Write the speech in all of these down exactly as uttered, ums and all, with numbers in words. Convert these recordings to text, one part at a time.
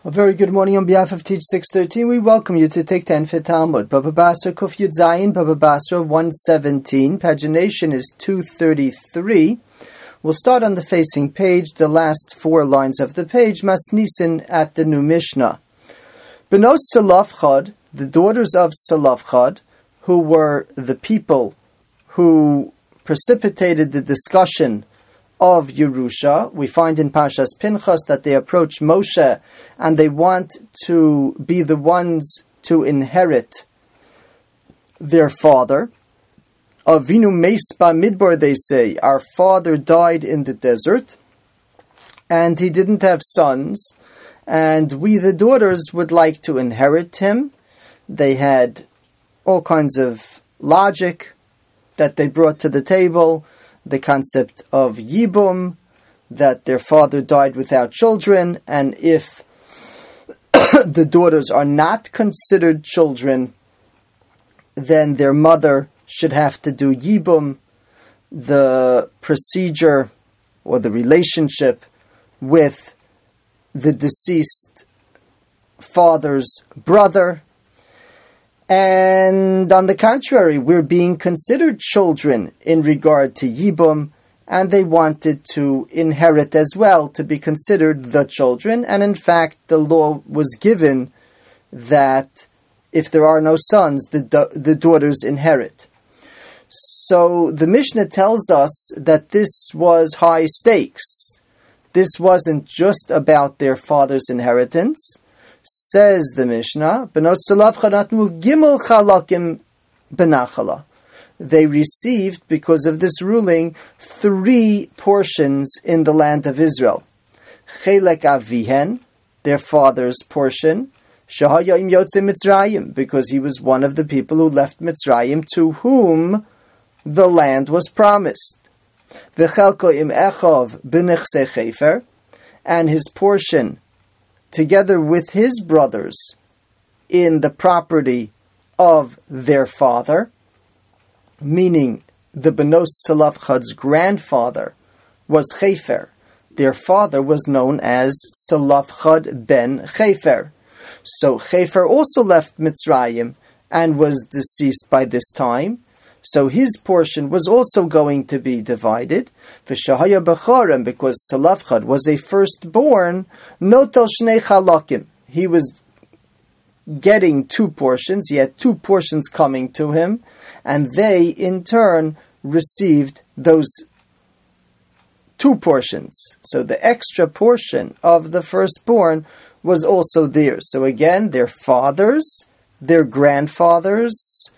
A very good morning on behalf of Teach six thirteen. We welcome you to take ten for Talmud. Baba Basra Kuf Yud Zayin, Baba Basra one seventeen. Pagination is two thirty-three. We'll start on the facing page, the last four lines of the page, Masnisin at the new Mishnah. Benos Tzelofchad, the daughters of Tzelofchad, who were the people who precipitated the discussion of Yerusha. We find in Parshas Pinchas that they approach Moshe and they want to be the ones to inherit their father. Avinu Meisba Midbar, they say, our father died in the desert and he didn't have sons, and we the daughters would like to inherit him. They had all kinds of logic that they brought to the table. The concept of Yibum, that their father died without children, and if the daughters are not considered children, then their mother should have to do Yibum, the procedure or the relationship with the deceased father's brother. And on the contrary, we're being considered children in regard to Yibum, and they wanted to inherit as well, to be considered the children. And in fact, the law was given that if there are no sons, the, da- the daughters inherit. So the Mishnah tells us that this was high stakes. This wasn't just about their father's inheritance. Says the Mishnah, Benot Tzelofchad natnu gimel chalakim benachala. They received, because of this ruling, three portions in the land of Israel. Chelek avihen, their father's portion, shahaya im yotze Mitzrayim, because he was one of the people who left Mitzrayim, to whom the land was promised. V'chelko im echov b'nechse chefer, and his portion together with his brothers in the property of their father, meaning the Benos Tzelofchad's grandfather was Chefer. Their father was known as Tzelofchad ben Chefer. So Chefer also left Mitzrayim and was deceased by this time. So his portion was also going to be divided. V'shahaya b'chorim, because Tzelofchad was a firstborn, notel shnei chalakim. He was getting two portions. He had two portions coming to him, and they, in turn, received those two portions. So the extra portion of the firstborn was also theirs. So again, their fathers, their grandfathers,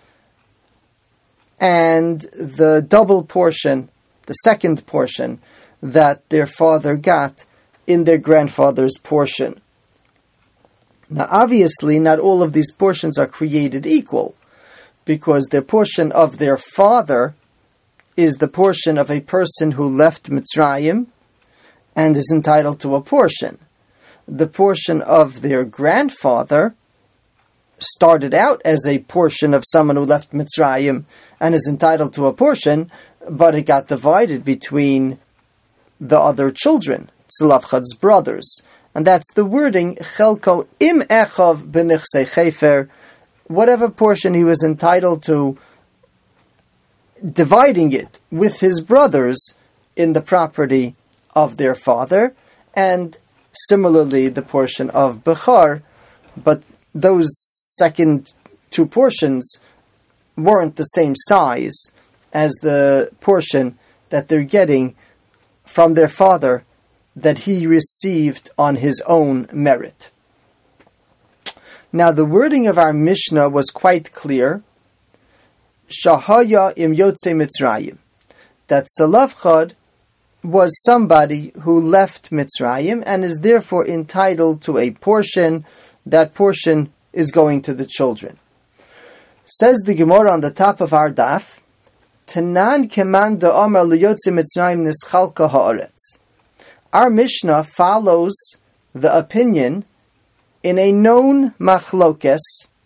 and the double portion, the second portion, that their father got in their grandfather's portion. Now, obviously, not all of these portions are created equal, because the portion of their father is the portion of a person who left Mitzrayim and is entitled to a portion. The portion of their grandfather started out as a portion of someone who left Mitzrayim and is entitled to a portion, but it got divided between the other children, Tzelofchad's brothers. And that's the wording, Chelko im echov b'nechse chefer, whatever portion he was entitled to, dividing it with his brothers in the property of their father, and similarly the portion of Bechar, but those second two portions weren't the same size as the portion that they're getting from their father that he received on his own merit. Now, the wording of our Mishnah was quite clear. Shahaya im yotze Mitzrayim. That Tzelofchad was somebody who left Mitzrayim and is therefore entitled to a portion. That portion is going to the children. Says the Gemara on the top of our daf, Tanan keman da'amar liyotze Mitzrayim nischalka haaretz. Our Mishnah follows the opinion in a known machlokes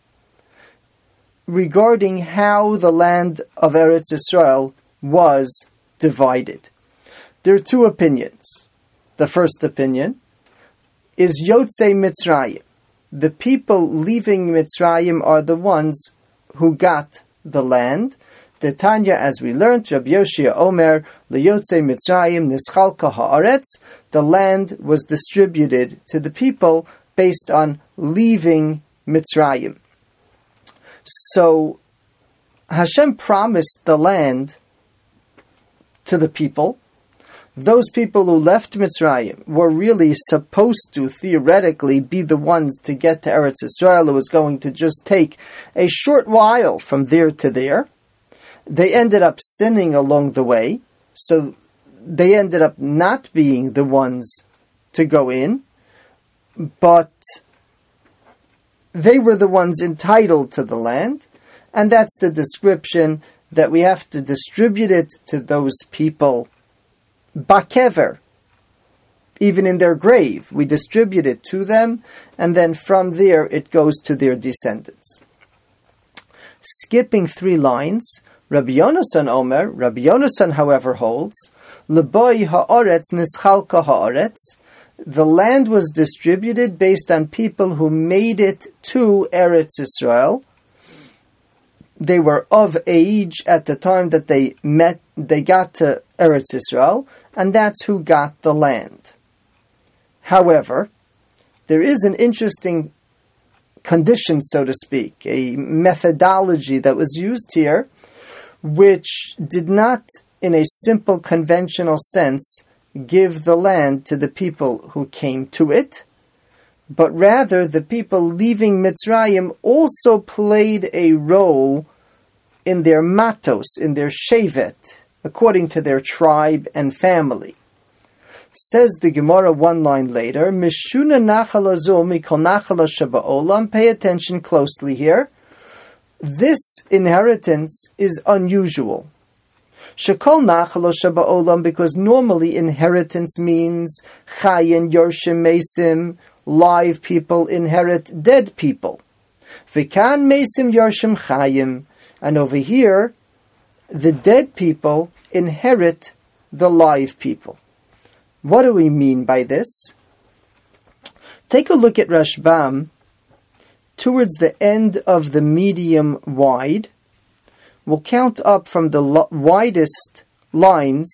regarding how the land of Eretz Yisrael was divided. There are two opinions. The first opinion, is Yotzei Mitzrayim. The people leaving Mitzrayim are the ones who got the land. The Tanya, as we learned, Rabbi Yoshia Omer, L'Yotzei Mitzrayim Nischalka Haaretz, the land was distributed to the people based on leaving Mitzrayim. So Hashem promised the land to the people. Those people who left Mitzrayim were really supposed to, theoretically, be the ones to get to Eretz Yisrael. It was going to just take a short while from there to there. They ended up sinning along the way, so they ended up not being the ones to go in, but they were the ones entitled to the land, and that's the description that we have to distribute it to those people bakever, even in their grave. We distribute it to them, and then from there it goes to their descendants. Skipping three lines, Rabbi Yonasan Omer, Rabbi Yonasan, however, holds, L'boi ha'aretz nischalka ha'aretz, the land was distributed based on people who made it to Eretz Yisrael. They were of age at the time that they met, they got to Eretz Yisrael, and that's who got the land. However, there is an interesting condition, so to speak, a methodology that was used here, which did not, in a simple conventional sense, give the land to the people who came to it, but rather the people leaving Mitzrayim also played a role in their matos, in their shevet, according to their tribe and family. Says the Gemara one line later, Mishuna nachala zo mikol nachala shaba'olam, pay attention closely here. This inheritance is unusual. Shekol nachala shaba'olam, because normally inheritance means chayin, yorshim, mesim, live people inherit dead people. V'kan mesim yorshim chayim. And over here, the dead people inherit the live people. What do we mean by this? Take a look at Rashbam towards the end of the medium wide. We'll count up from the lo- widest lines,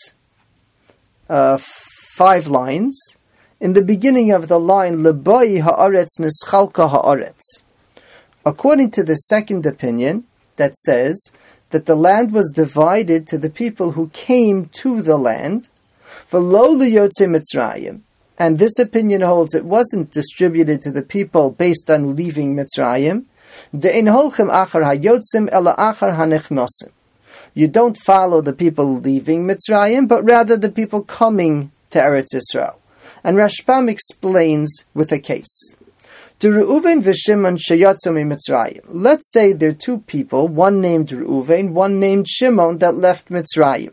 uh, five lines. In the beginning of the line, L'bai ha'aretz nischalka ha'aretz. According to the second opinion, that says that the land was divided to the people who came to the land, v'lo liyotzei Mitzrayim, and this opinion holds it wasn't distributed to the people based on leaving Mitzrayim. De'en holchem achar hayotzim ela achar hanechnosim. You don't follow the people leaving Mitzrayim, but rather the people coming to Eretz Yisrael. And Rashbam explains with a case. Reuven v'Shimon sheyatzu miMitzrayim. Let's say there are two people, one named Reuven, one named Shimon, that left Mitzrayim.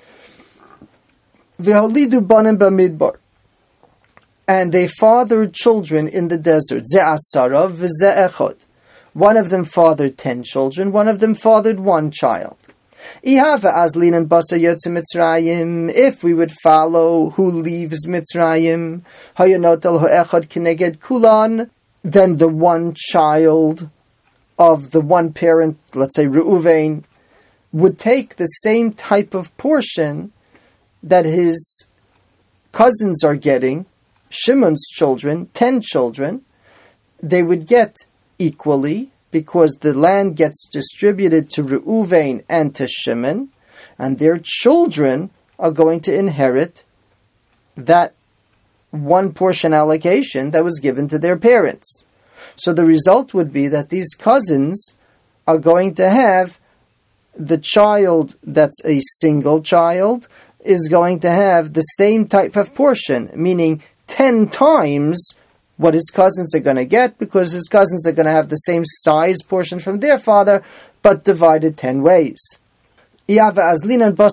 V'holidu banim b'midbar, and they fathered children in the desert. Ze asara v'ze echad. One of them fathered ten children, one of them fathered one child. Ihava azlin and basa yotze Mitzrayim. If we would follow who leaves Mitzrayim, hayanotel ho'echad kineged kulan, then the one child of the one parent, let's say Reuven, would take the same type of portion that his cousins are getting, Shimon's children, ten children. They would get equally, because the land gets distributed to Reuven and to Shimon, and their children are going to inherit that one portion allocation that was given to their parents. So the result would be that these cousins are going to have the child that's a single child is going to have the same type of portion, meaning ten times what his cousins are going to get, because his cousins are going to have the same size portion from their father, but divided ten ways. That's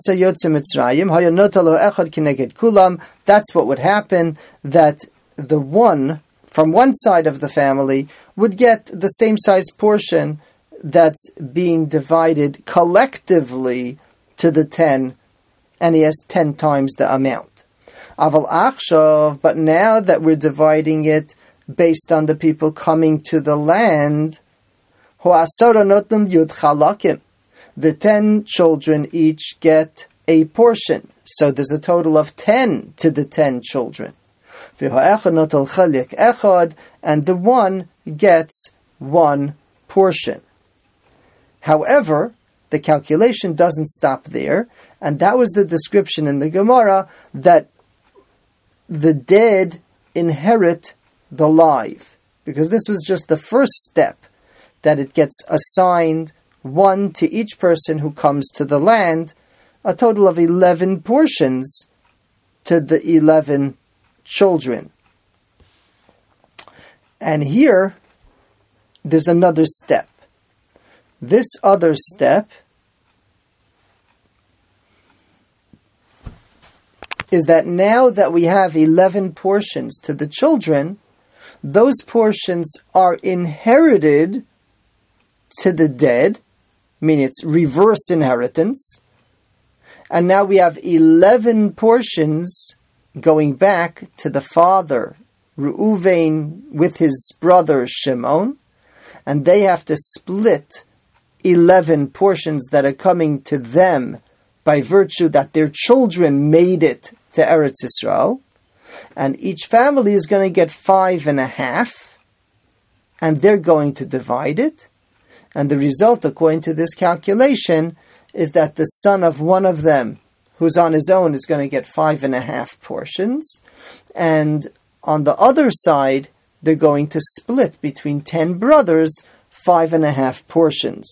what would happen, that the one from one side of the family would get the same size portion that's being divided collectively to the ten, and he has ten times the amount. Aval achshav, but now that we're dividing it based on the people coming to the land, ho'asara notnum yud chalakim. The ten children each get a portion. So there's a total of ten to the ten children. And the one gets one portion. However, the calculation doesn't stop there, and that was the description in the Gemara that the dead inherit the live, because this was just the first step, that it gets assigned one to each person who comes to the land, a total of eleven portions to the eleven children. And here, there's another step. This other step is that now that we have eleven portions to the children, those portions are inherited to the dead, meaning it's reverse inheritance. And now we have eleven portions going back to the father, Reuven, with his brother Shimon, and they have to split eleven portions that are coming to them by virtue that their children made it to Eretz Yisrael, and each family is going to get five and a half, and they're going to divide it, and the result, according to this calculation, is that the son of one of them, who's on his own, is going to get five and a half portions, and on the other side, they're going to split between ten brothers, five and a half portions.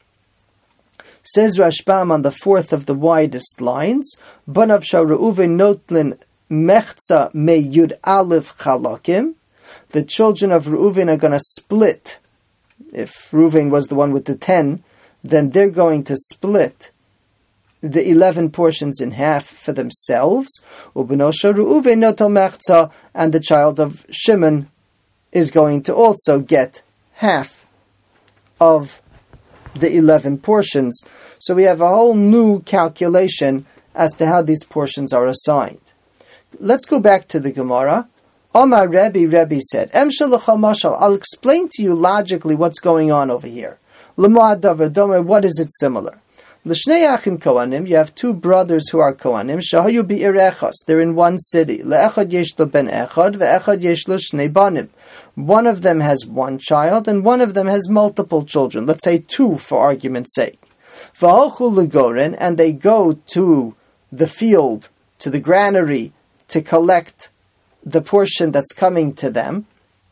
Says Rashbam on the fourth of the widest lines, Banav Shah Reuven Notlin Mechza Me Yud Aleph Chalakim. The children of Reuven are going to split. If Reuven was the one with the ten, then they're going to split the eleven portions in half for themselves. Ubeno Shah Reuven Notel Mechza, and the child of Shimon is going to also get half of the eleven portions. So we have a whole new calculation as to how these portions are assigned. Let's go back to the Gemara. Omar Rebbe, Rebbe said, Em Shalachal Mashal, I'll explain to you logically what's going on over here. L'ma Davar Domer, what is it similar? L'shnei achim Kohanim, you have two brothers who are Kohanim, Shahayu Bi'ir Echos, they're in one city. Le'echad yesh lo ben echad, ve'echad yesh lo shnei banim. One of them has one child, and one of them has multiple children. Let's say two, for argument's sake. V'halchu legoren, and they go to the field, to the granary, to collect the portion that's coming to them.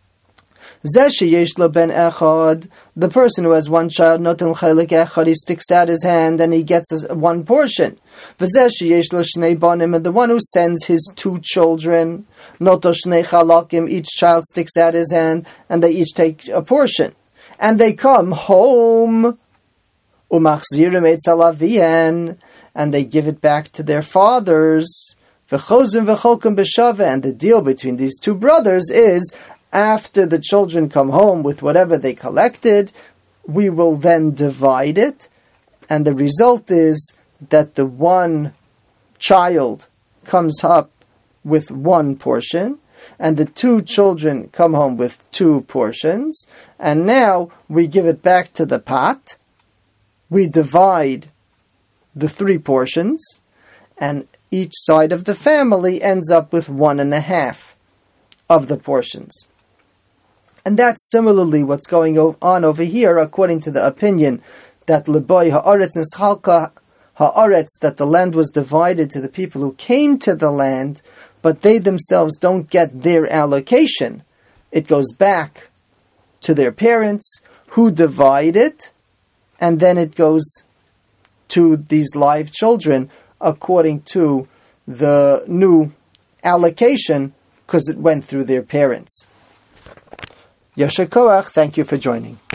Zeh sheyesh lo ben echad, the person who has one child, noten chelik echad, he sticks out his hand and he gets one portion. V'zeh sheyesh lo shnei banim, and the one who sends his two children, noto shnei chalakim, each child sticks out his hand and they each take a portion. And they come home, umachzirim eitz alavien, and they give it back to their fathers. V'chozim v'cholkim b'shava, and the deal between these two brothers is, after the children come home with whatever they collected, we will then divide it, and the result is that the one child comes up with one portion, and the two children come home with two portions, and now we give it back to the pot, we divide the three portions, and each side of the family ends up with one and a half of the portions. And that's similarly what's going on over here, according to the opinion that Leboy Haaretz Nischalka Haaretz, that the land was divided to the people who came to the land, but they themselves don't get their allocation. It goes back to their parents, who divide it, and then it goes to these live children according to the new allocation, because it went through their parents. Yasher Koach, thank you for joining.